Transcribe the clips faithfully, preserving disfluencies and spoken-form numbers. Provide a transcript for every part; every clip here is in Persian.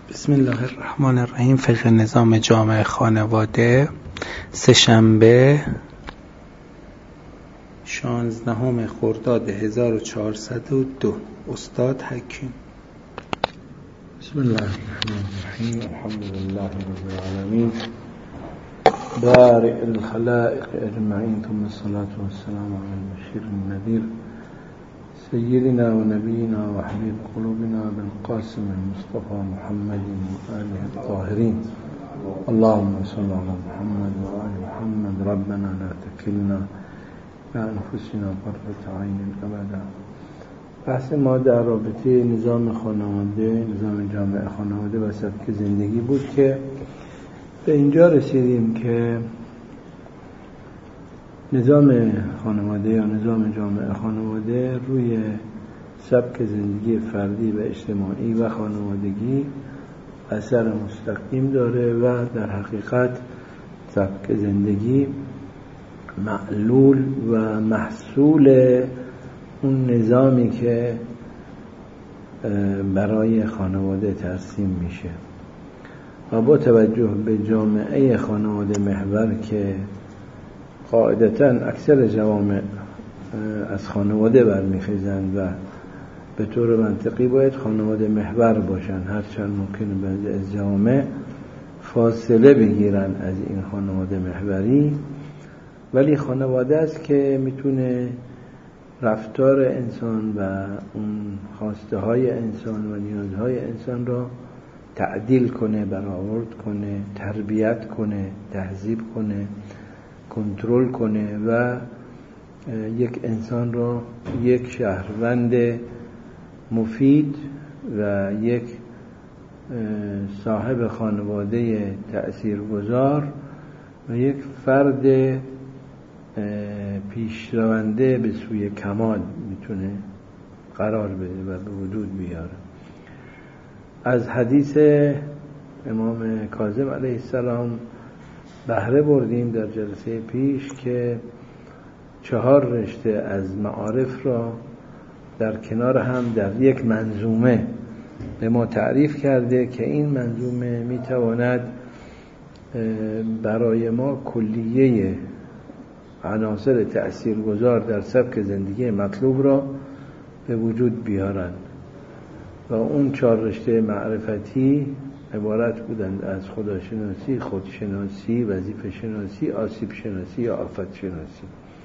بسم الله الرحمن الرحیم. فقه نظام جامع خانواده، سه‌شنبه شانزدهم خرداد هزار و چهارصد و دو. استاد حکیم. بسم الله الرحمن الرحیم. الحمد لله رب العالمین بارئ الخلائق اجمعین، ثم الصلاة والسلام علی البشیر النذیر سیدنا و نبینا و حبیب قلوبنا بالقاسم المصطفى محمد و آله الطاهرین. اللهم صل علی محمد و آل محمد. ربنا لا تکلنا بانفسنا طرفة عین ابدا. بحث ما در رابطه نظام خانواده، نظام جامع خانواده و سبک زندگی بود که به اینجا رسیدیم که نظام خانواده یا نظام جامع خانواده روی سبک زندگی فردی و اجتماعی و خانوادگی اثر مستقیم داره و در حقیقت سبک زندگی معلول و محصول اون نظامی که برای خانواده ترسیم میشه و با توجه به جامعه خانواده محور که قاعدتاً اکثر جوامع از خانواده برمیخیزند و به طور منطقی باید خانواده محور باشن، هرچند ممکنه بعضی از جوامع فاصله بگیرن از این خانواده محوری، ولی خانواده است که میتونه رفتار انسان و اون خواسته های انسان و نیازهای انسان را تعدیل کنه، برآورد کنه، تربیت کنه، تهذیب کنه، کنترل کنه و یک انسان را یک شهروند مفید و یک صاحب خانواده تأثیرگذار و یک فرد پیشرونده به سوی کمال میتونه قرار بده و به وجود بیاره. از حدیث امام کاظم علیه السلام بهره بردیم در جلسه پیش که چهار رشته از معارف را در کنار هم در یک منظومه به ما تعریف کرده که این منظومه میتواند برای ما کلیه عناصر تأثیرگذار در سبک زندگی مطلوب را به وجود بیارند و اون چهار رشته معرفتی عبارت بودند از خداشناسی، خودشناسی، وظیفه شناسی، آسیب شناسی یا آفت شناسی،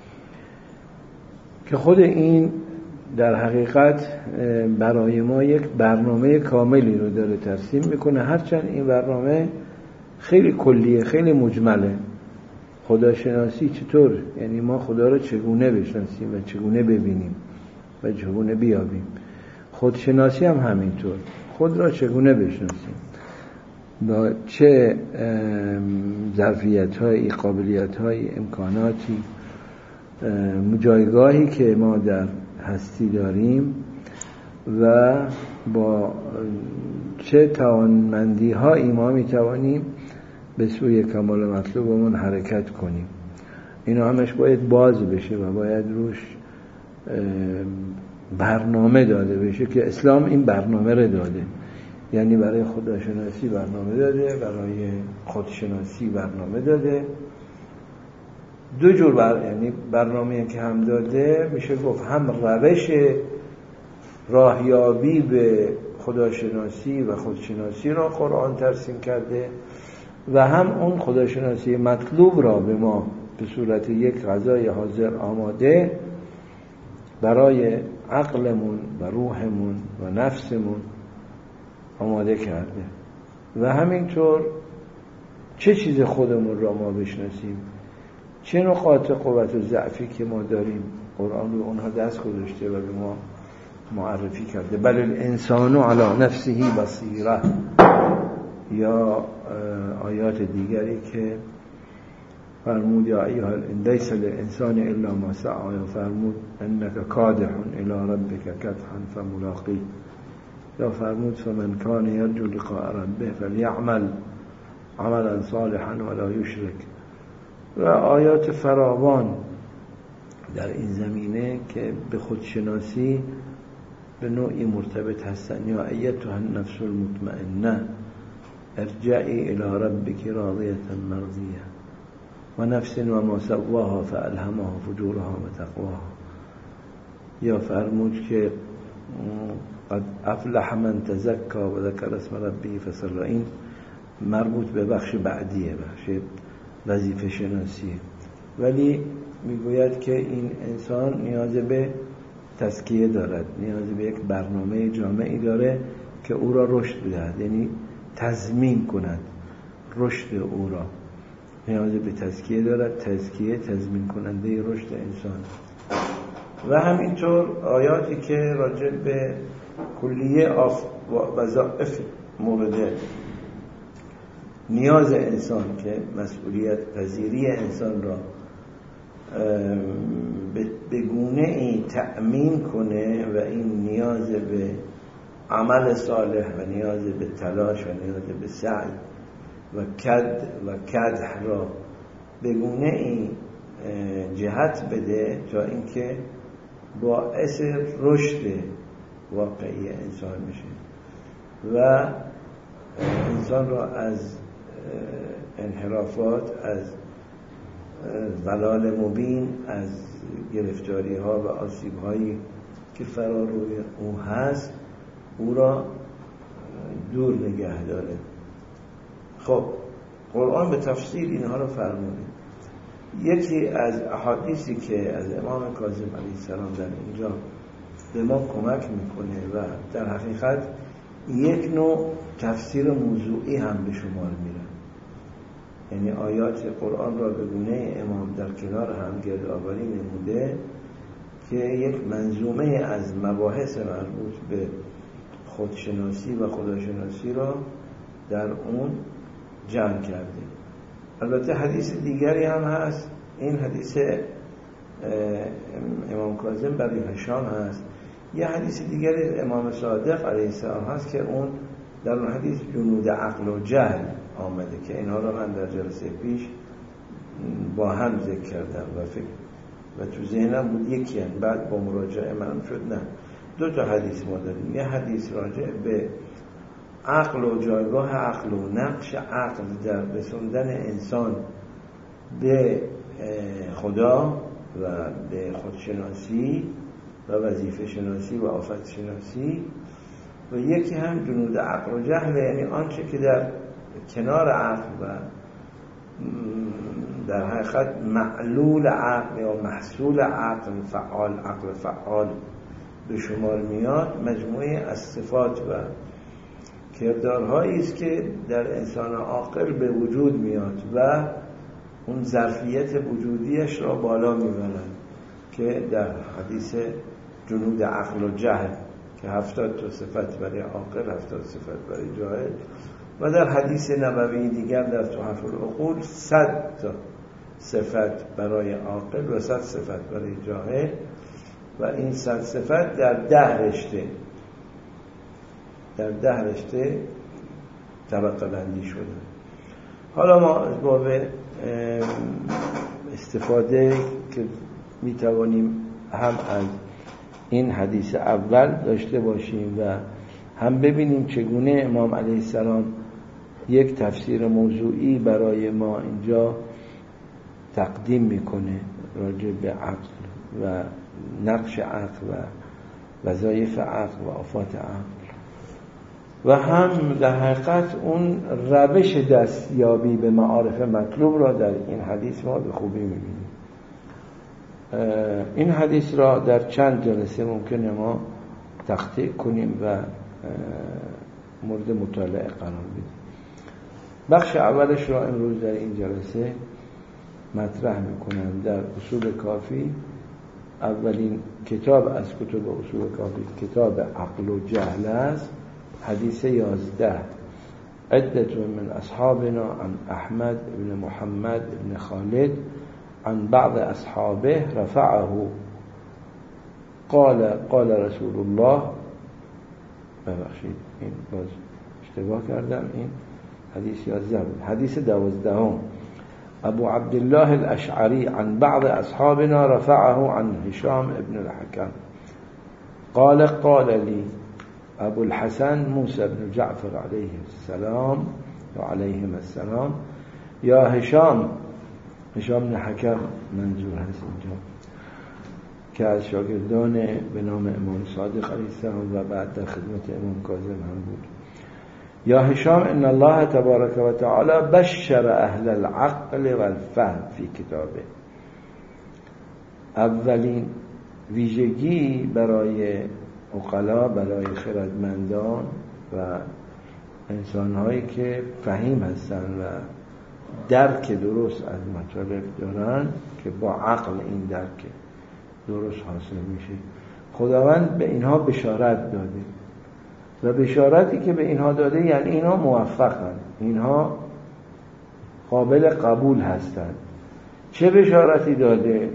که خود این در حقیقت برای ما یک برنامه کاملی رو داره ترسیم میکنه، هرچند این برنامه خیلی کلیه، خیلی مجمله. خداشناسی چطور؟ یعنی ما خدا رو چگونه بشناسیم و چگونه ببینیم و چگونه بیابیم. خودشناسی هم همینطور، خود را چگونه بشناسیم، با چه ظرفیت‌هایی، قابلیت‌هایی، امکاناتی، جایگاهی که ما در هستی داریم و با چه توانمندی‌هایی ما می‌توانیم به سوی کمال مطلوبمون حرکت کنیم. اینا همش باید باز بشه و باید روش برنامه داده بشه که اسلام این برنامه رو داده. یعنی برای خداشناسی برنامه داده، برای خودشناسی برنامه داده. دو جور بر... یعنی برنامه‌ای که هم داده، میشه گفت هم روش راهیابی به خداشناسی و خودشناسی را قرآن ترسیم کرده و هم اون خداشناسی مطلوب را به ما به صورت یک غذای حاضر آماده برای عقلمون و روحمون و نفسمون آماده کرده. و همینطور چه چیز خودمون را ما بشناسیم، چه نقاط قوت و ضعفی که ما داریم، قرآن رو اونها دست گذاشته و به ما معرفی کرده. بل الانسان علی نفسه بصیره، یا آیات دیگری که فرمود یا ایها لیس للانسان الا ما سعی، یا فرمود انک کادح الی ربک کدحا فملاقیه، یا فرمود فمن کان یرجو لقاء ربه فلیعمل عملا صالحا ولا یشرک. و آیات فراوان در این زمینه که به خودشناسی به نوعی مرتبط هستن. یا ایتها النفس المطمئنه ارجعی الی ربک راضیة مرضیة و نفس و ما سواها فالهمها فجورها و تقواها. یا فرمود که قد افلح من تزکى و ذکر اسم ربه فصلی. این مربوط به بخش بعدیه، بخش وظیفه شناسیه، ولی میگوید که این انسان نیاز به تزکیه دارد، نیاز به یک برنامه جامعی داره که او را رشد بدهد، یعنی تضمین کند رشد او را. نیاز به تزکیه دارد، تزکیه تضمین کننده رشد انسان. و همینطور آیاتی که راجع به کلیه وظایف مورد نیاز انسان که مسئولیت پذیری انسان را به گونه ای تأمین کنه و این نیاز به عمل صالح و نیاز به تلاش و نیاز به سعی و کد و کدح را به گونه ای جهت بده تا اینکه باعث رشد واقعی انسان میشه و انسان را از انحرافات، از ضلال مبین، از گرفتاری ها و آسیب هایی که فرا روی او هست او را دور نگه داره. خب قرآن به تفصیل اینها رو فرموده. یکی از احادیثی که از امام کاظم علیه السلام در اینجا به ما کمک میکنه و در حقیقت یک نوع تفسیر موضوعی هم به شمار میره، یعنی آیات قرآن را به گونه امام در کنار هم گردآوری نموده که یک منظومه از مباحث مربوط به خودشناسی و خداشناسی را در اون جمع کرده. البته حدیث دیگری هم هست، این حدیث امام کاظم برای هشام هست. یه حدیث دیگری امام صادق علیه السلام هست که اون در اون حدیث جنود عقل و جهل آمده که اینها را من در جلسه پیش با هم ذکر کردم و فکر و تو ذهنم بود یکی هم. بعد با مراجعه من شد نه، دو تا حدیث ما داریم. یه حدیث راجع به عقل و جایگاه عقل و نقش عقل در رسوندن انسان به خدا و به خودشناسی و وظیفه شناسی و آفت شناسی، و یکی هم جنود عقل و جهل، یعنی آنچه که در کنار عقل و در حقیقت معلول عقل یا محصول عقل فعال عقل فعال به شمار میاد، مجموعه از صفات و کردارهایی است که در انسان عاقل به وجود میاد و اون ظرفیت وجودیش را بالا میبرند که در حدیث جنود عقل و جهل که هفتاد تا صفت برای عاقل، هفتاد صفت برای جاهل، و در حدیث نبوی دیگر در تحف العقول صد تا صفت برای عاقل و صد صفت برای جاهل، و این صد صفت در ده رشته در ده رشته طبقه بندی شده. حالا ما از باب استفاده که میتوانیم هم از این حدیث اول داشته باشیم و هم ببینیم چگونه امام علیه السلام یک تفسیر موضوعی برای ما اینجا تقدیم میکنه راجع به عقل و نقش عقل و وظایف عقل و آفات عقل، و هم در حقیقت اون روش دستیابی به معارف مطلوب را در این حدیث ما به خوبی میبینیم. این حدیث را در چند جلسه ممکنه ما تقطیع کنیم و مورد مطالعه قرار بدیم. بخش اولش را امروز در این جلسه مطرح میکنم. در اصول کافی، اولین کتاب از کتب اصول کافی کتاب عقل و جهل است، حدیث یازده: عدة من اصحابنا عن احمد بن محمد بن خالد عن بعض اصحابه رفعه قال قال رسول الله. ببخشید این باز اشتباه کردم، این حدیث یازده بود. حدیث دوازدهم: ابو عبدالله الاشعری عن بعض اصحابنا رفعه عن هشام ابن الحكم قال قال لي ابو الحسن موسى بن جعفر عليه السلام و علیهم السلام، یا هشام هشام بن حکم منظور هست اینجا که از شاگردان به نام امام صادق علیه السلام و بعد در خدمت امام کاظم هم بود. یا هشام ان الله تبارک و تعالی بشر اهل العقل و الفهم فی کتابه. اولین ویژگی برای عقلا، برای خردمندان و انسانهایی که فهیم هستن و درک درست از مطالب دارن که با عقل این درک درست حاصل میشه، خداوند به اینها بشارت داده و بشارتی که به اینها داده یعنی اینها موفقن، اینها قابل قبول هستند. چه بشارتی داده؟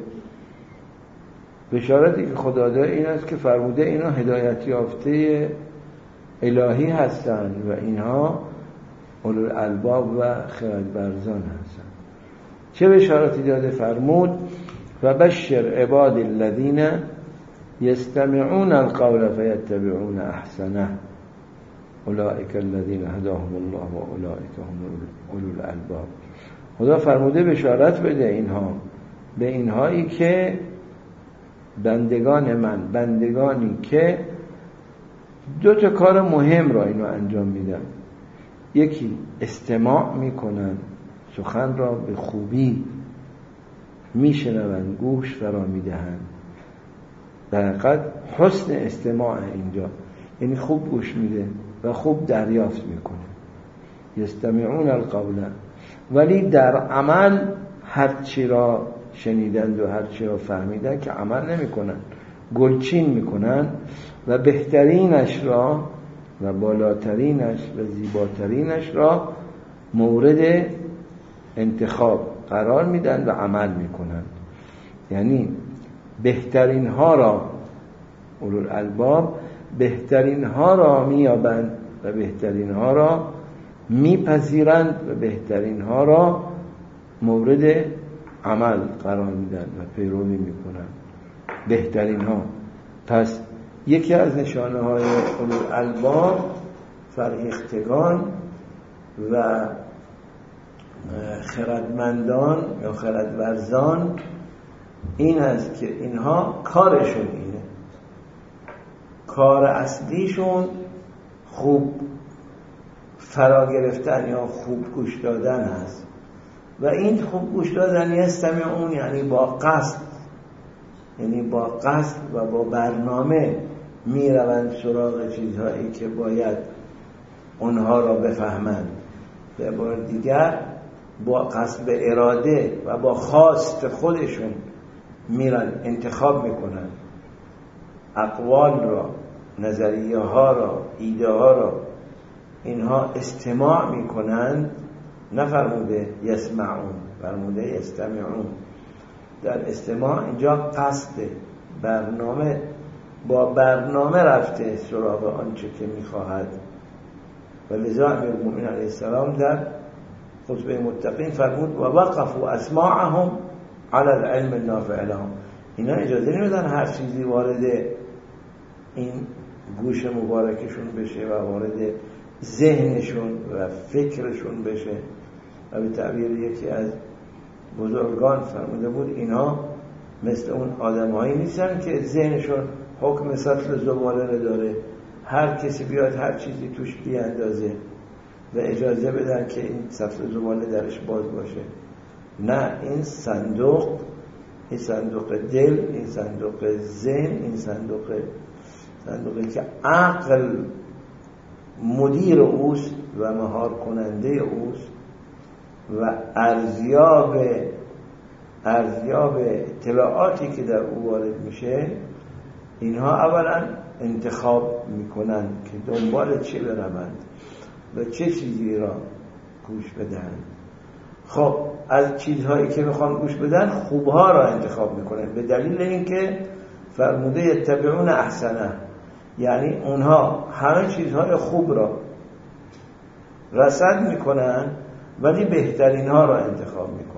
بشارتی که خدا داده این است که فرموده اینها هدایت یافته الهی هستند و اینها اولوالالباب و خردورزان هستند. چه بشارتی داده؟ فرمود و بشر عباد الذین یستمعون القول فیتبعون احسنه اولئک الذین هداهم الله و اولئک هم اولوالالباب. خدا فرموده بشارت بده اینها، به اینهایی که بندگان من، بندگانی که دو تا کار مهم را اینو انجام میدن. یکی استماع میکنن، سخن را به خوبی میشنون، گوش فرا میدهند. در حقیقت حسن استماع اینجا یعنی خوب گوش میده و خوب دریافت میکنه. یستمعون القول، ولی در عمل هر چی را شنیدند و هر چی را فهمیدند که عمل نمیکنن، گلچین میکنن و بهترینش را و بالاترینش و زیباترینش را مورد انتخاب قرار میدن و عمل میکنن. یعنی بهترین ها را اولوالالباب بهترین ها را میابند و بهترین ها را میپذیرند و بهترین ها را مورد عمل قرار میدن و پیروی میکنن. بهترین ها. پس یکی از نشانه های اولوالالباب، فرهیختگان و خردمندان یا خردورزان، این است که اینها کارشون اینه، کار اصلیشون خوب فرا گرفتن یا خوب گوش دادن هست. و این خوب گوش دادن یستمعون یعنی با قصد، یعنی با قصد و با برنامه میروند سراغ چیزهایی که باید اونها را بفهمند. به عبارت دیگر با قصد به اراده و با خواست خودشون میرن انتخاب میکنن اقوال را، نظریه ها را، ایده ها را. اینها استماع میکنند، نفرموده یسمعون، فرموده یستمعون. در استماع اینجا قصد، برنامه، با برنامه رفته سراغ آنچه که میخواهد. و لذا امیرالمومنین علیه السلام در خطبه متقین فرمود و وقفوا اسماعهم علی العلم النافع لهم. اینا اجازه نمیدن هر چیزی وارد این گوش مبارکشون بشه و وارد ذهنشون و فکرشون بشه. و به تعبیر یکی از بزرگان فرموده بود اینا مثل اون آدم‌هایی نیستن که ذهنشون حکم سطل زباله داره، هر کسی بیاد هر چیزی توش بیاندازه و اجازه بدن که این سطل زباله درش باز باشه. نه، این صندوق، این صندوق دل، این صندوق ذهن، این صندوق صندوقی که عقل مدیر اوست و مهار کننده اوست و ارزیاب ارزیاب اطلاعاتی که در او وارد میشه. اینها اولا انتخاب میکنن که دنبال چه بروند و چه چیزی را گوش بدن. خب از چیزهایی که میخوان گوش بدن خوبها را انتخاب میکنن به دلیل اینکه فرموده یتبعون احسنه، یعنی اونها همه چیزهای خوب را رصد میکنن ولی بهترین ها را انتخاب میکنن.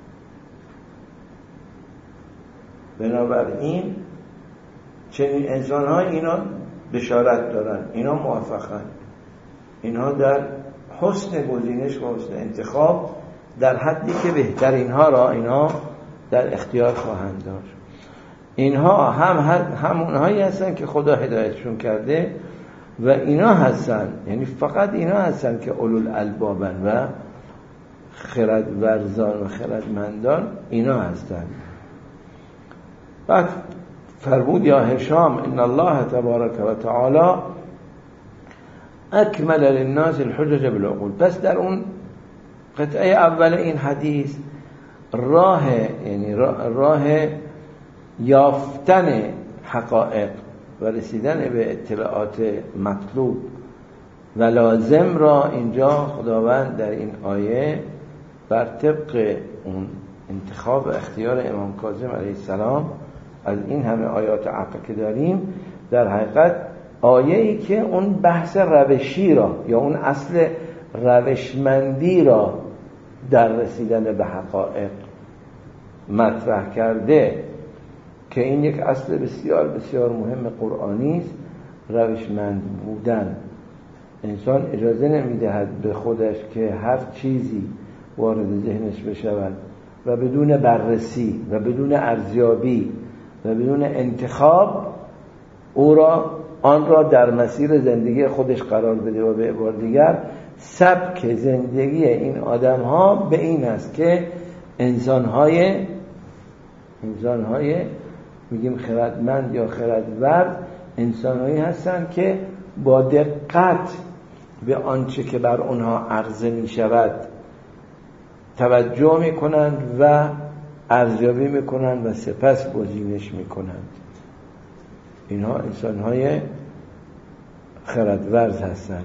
بنابراین چنین انسان ها اینا بشارت دارن، اینا موفقن، اینا در حسن گزینش و حسن انتخاب در حدی که بهترین ها را اینا در اختیار خواهند داشت. اینها هم هم اونهایی هستن که خدا هدایتشون کرده و اینا هستن، یعنی فقط اینا هستن که اولو الالبابن و خردورزان و خردمندان اینا هستن. بعد فرمود یا هشام ان الله تبارک و تعالی اکمل للناس الحجج بالعقول. پس در اون قطعه اول این حدیث راه یعنی راه یافتن حقایق و رسیدن به اطلاعات مطلوب و لازم را اینجا خداوند در این آیه بر طبق اون انتخاب و اختیار امام کاظم علیه السلام از این همه آیات عقل که داریم، در حقیقت آیه‌ای که اون بحث روشی را یا اون اصل روشمندی را در رسیدن به حقایق مطرح کرده که این یک اصل بسیار بسیار مهم قرآنی است. روشمند بودن. انسان اجازه نمیدهد به خودش که هر چیزی وارد ذهنش بشود و بدون بررسی و بدون ارزیابی و بدون انتخاب او را آن را در مسیر زندگی خودش قرار بده. و به عبارت دیگر سبک زندگی این آدم ها به این است که انسان های انسان های میگیم خردمند یا خردورز انسان هایی هستن که با دقت به آنچه که بر اونها عرضه می شود توجه می کنند و ارزیابی می کنند و سپس گزینش می کنند. اینها انسان های خردورز هستند.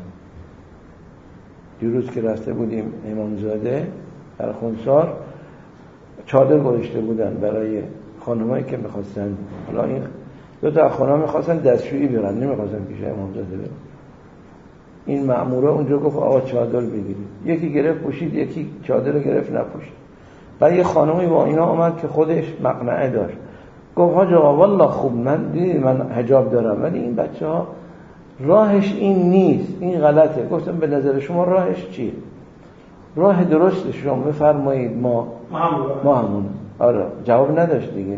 دیروز که رفته بودیم امامزاده در خونسار چادر گذاشته بودن برای خانمایی که میخواستن، حالا این دو تا خانم میخواستن دستشویی برن، نمیخواستن پیش امامزاده برن. این مأموره اونجا گفت آقا چادر بگیرید. یکی گرفت پوشید، یکی چادر گرفت نپوشید. بعد یه خانمی با اینا اومد که خودش مقنعه داشت، گفت حاج آقا والله خوب، من دیدی من حجاب دارم ولی این بچه ها راهش این نیست، این غلطه. گفتم به نظر شما راهش چیه؟ راه درست شما بفرمایید. ما ما همون. آره جواب نداشت دیگه.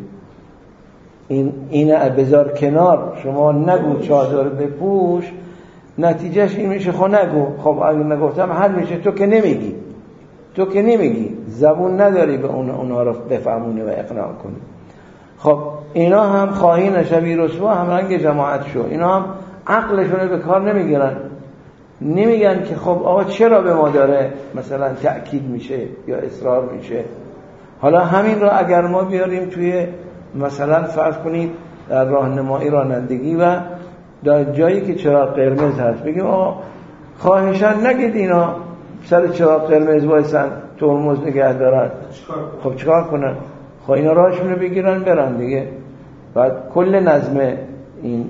این اینه بذار کنار، شما نگو چادر بپوش، نتیجهش این میشه خب نگو. خب اگه نگفتم حل میشه. تو که نمیگی تو که نمیگی زبون نداری به اون اونها رو بفهمونی و اقناع کنی. خب اینا هم خواهی شبیه رسوا هم رنگ جماعت شو. اینا هم عقلشون به کار نمیگیرن، نمیگن که خب آقا چرا به ما داره مثلا تأکید میشه یا اصرار میشه. حالا همین رو اگر ما بیاریم توی مثلا فرض کنید در راهنمایی رانندگی و در جایی که چراغ قرمز هست بگیم آقا خواهشاً نگید اینا سر چراغ قرمز وایسن ترمز نگه دارن. خب چیکار کنن؟ خب اینا راهشون رو بگیرن برن دیگه. بعد کل نظم این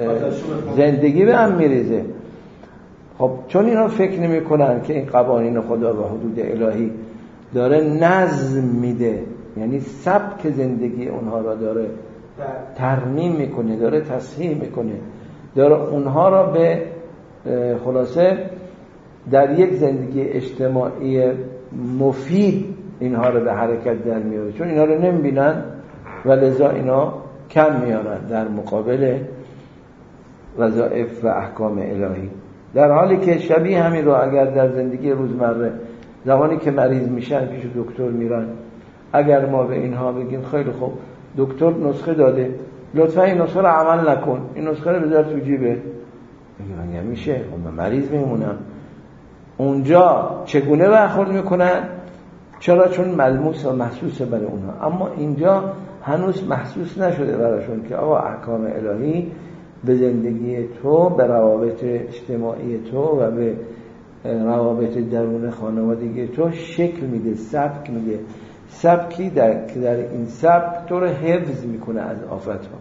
زندگی به هم میریزه. خب چون اینا فکر نمی کنن که این قوانین خدا و حدود الهی داره نظم میده، یعنی سبک زندگی اونها را داره ترمیم میکنه، داره تصحیح میکنه، داره اونها را به خلاصه در یک زندگی اجتماعی مفید اینها رو به حرکت در میاره. چون اینا رو نمیبینن و لذا اینا کم میارن در مقابل وظایف و احکام الهی. در حالی که شبیه همین رو اگر در زندگی روزمره زمانی که مریض میشن پیش دکتر میرن، اگر ما به اینها بگیم خیلی خوب دکتر نسخه داده لطفا این نسخه رو عمل نکن، این نسخه رو بذار تو جیبه، میگن میشه خب مریض میمونم. اونجا چگونه برخورد میکنن؟ چرا؟ چون ملموس و محسوسه برای اونها. اما اینجا هنوز محسوس نشده براشون که آقا احکام الهی به زندگی تو، به روابط اجتماعی تو و به روابط درون خانوادگی تو شکل میده، سبک میده، سبکی در که در این سبک تو رو حفظ میکنه از آفت‌ها.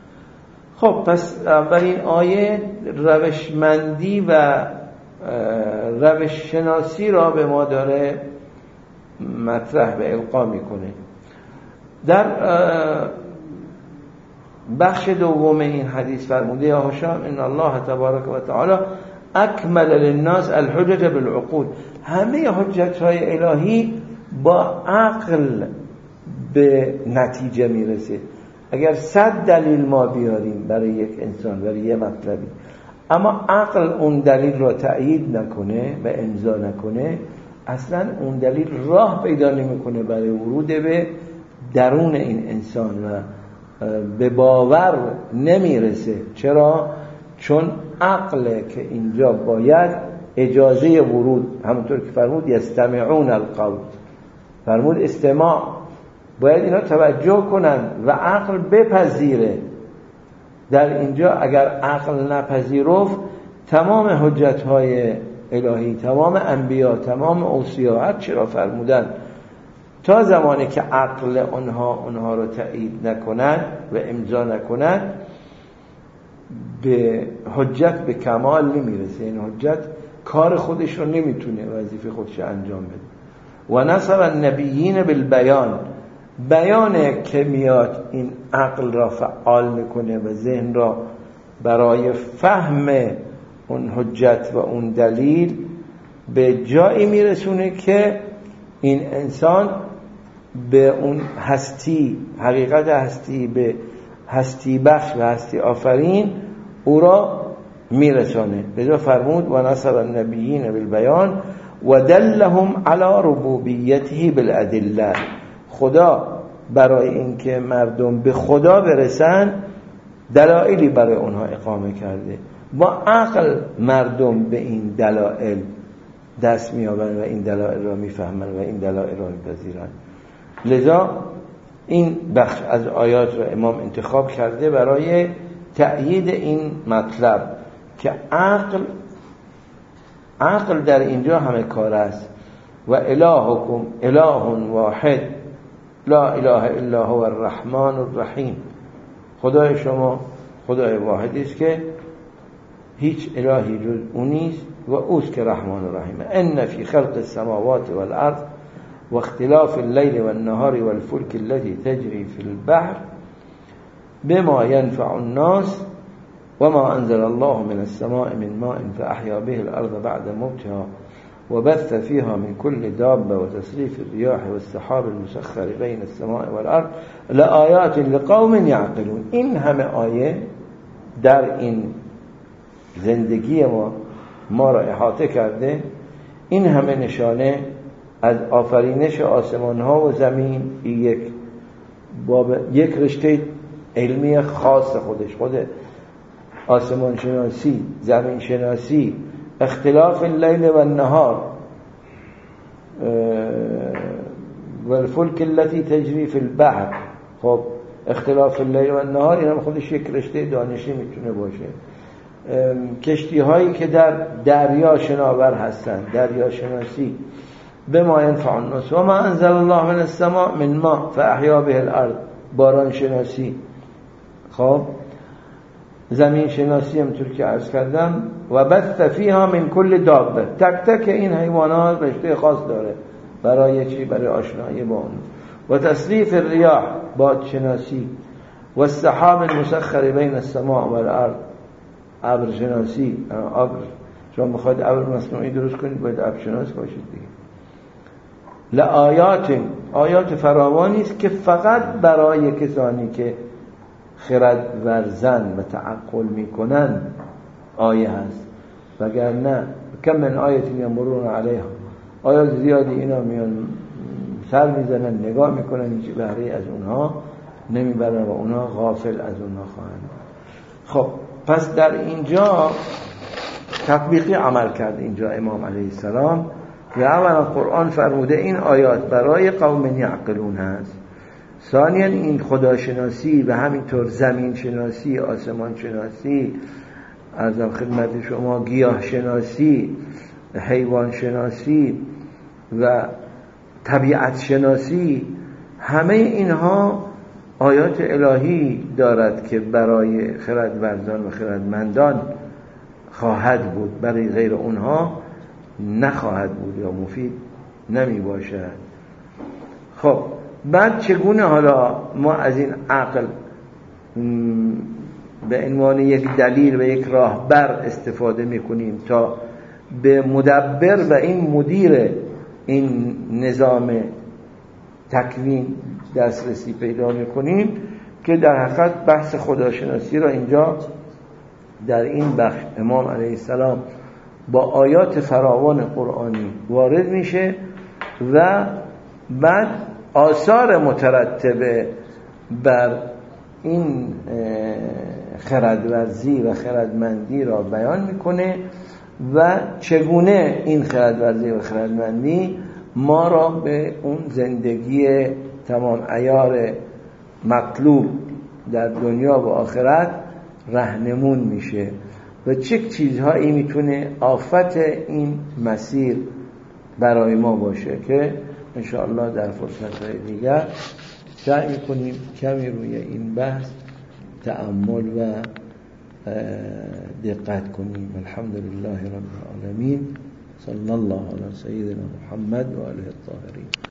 خب پس اولین آیه روشمندی و روش شناسی را به ما داره مطرح به القا میکنه. در بخش دوم این حدیث فرموده یا هشام ان الله تبارک و تعالی اکمل للناس الحجج بالعقول. همه حجت های الهی با عقل به نتیجه میرسه. اگر صد دلیل ما بیاریم برای یک انسان، برای یه مطلبی، اما عقل اون دلیل را تأیید نکنه و امضا نکنه، اصلا اون دلیل راه پیدا نمیکنه برای ورود به درون این انسان و به باور نمیرسه. چرا؟ چون عقل که اینجا باید اجازه ورود، همونطور که فرمود یستمعون القول، فرمود استماع، باید اینا توجه کنن و عقل بپذیره. در اینجا اگر عقل نپذیرفت، تمام حجت‌های الهی، تمام انبیا، تمام اوصیا، هر چی را فرمودن، تا زمانی که عقل اونها اونها رو تایید نکند و امضا نکند، به حجت به کمال نمیرسه. این حجت کار خودش رو نمیتونه، وظیفه خودش انجام بده. و نصر النبیین بالبیان، بیانه که میاد این عقل را فعال میکنه و ذهن را برای فهم اون حجت و اون دلیل به جایی میرسونه که این انسان به اون هستی، حقیقت هستی، به هستی بخش و هستی آفرین او را میرسانه. لذا فرمود و نصر النبیین بالبیان و دلهم علی ربوبیته بالادله. خدا برای اینکه مردم به خدا برسن دلایلی برای اونها اقامه کرده. با عقل مردم به این دلایل دست میابن و این دلایل را میفهمن و این دلایل را میپذیرن. لذا این بخش از آیات را امام انتخاب کرده برای تأیید این مطلب که عقل عقل در اینجا همه کار است. و الهکم اله واحد لا اله الا هو الرحمن الرحیم. خدای شما خدای واحدی است که هیچ الهی جز او نیست و اوست که رحمان و رحیمه. ان فی خلق السماوات والارض و اختلاف اللیل والنهار والفلك التي تجري في البحر بما ينفع الناس وما انزل الله من السماء من ماء فاحيا به الارض بعد موتها وبث فيها من كل دابة وتصريف الرياح والسحاب المسخر بين السماء والارض لآيات لقوم يعقلون. این همه آیه در این زندگی ما ما را احاطه کرده. این همه نشانه از آفرینش آسمان ها و زمین، یک باب یک رشته علمی خاص خودش، خود آسمان شناسی، زمین شناسی، اختلاف اللیل و النهار و الفلک التي تجری فی البحر. خب اختلاف اللیل و النهار این هم خودش یک رشته دانشی میتونه باشه. کشتی هایی که در دریا شناور هستند، دریا شناسی، بما ينفع الناس و ما انزل الله من السماء من ماء فاحیا به الارض، باران شناسی. خب زمین شناسی همونطور که عرض کردم. و بث فیها من کل دابه، تک تک این حیوانات رشته خاص داره. برای چی؟ برای آشنایی با اون. و تصریف الریاح، باد شناسی. و السحاب المسخر بین السماء والارض، ابر شناسی. ابر شما میخواید ابر مصنوعی درست کنید باید ابر شناس باشید دیگه. لآیات، آیات فراوانی است که فقط برای کسانی که خرد ورزن و تعقل میکنن آیه هست. وگرنه کم من آیت یمرون علیها، آیات زیادی اینا میان سر میزنن نگاه میکنن، هیچ بهره از اونها نمیبرن و اونها غافل از اونها خواهند. خب پس در اینجا تطبیقی عمل کرد اینجا امام علیه السلام و اولا قرآن فرموده این آیات برای قوم یعقلون هست. ثانیا این خداشناسی و همینطور زمین شناسی، آسمان شناسی، ارزم خدمت شما گیاه شناسی، حیوان شناسی و طبیعت شناسی، همه اینها آیات الهی دارد که برای خردورزان و خردمندان خواهد بود، برای غیر اونها نخواهد بود یا مفید نمی باشد. خب بعد چگونه حالا ما از این عقل به عنوان یک دلیل و یک راهبر استفاده میکنیم تا به مدبر و این مدیر این نظام تکوین دسترسی پیدا میکنیم که در حقیقت بحث خداشناسی را اینجا در این بخش امام علیه السلام با آیات فراوان قرآنی وارد میشه و بعد آثار مترتبه بر این خردورزی و خردمندی را بیان میکنه و چگونه این خردورزی و خردمندی ما را به اون زندگی تمام عیار مطلوب در دنیا و آخرت راهنمون میشه و چه چیزهایی میتونه آفت این مسیر برای ما باشه که انشاءالله در فرصت‌های دیگر سعی میکنیم کمی روی این بحث تأمل و دقت کنیم. الحمدلله رب العالمین، صلی الله علی سیدنا محمد و آله الطاهرین.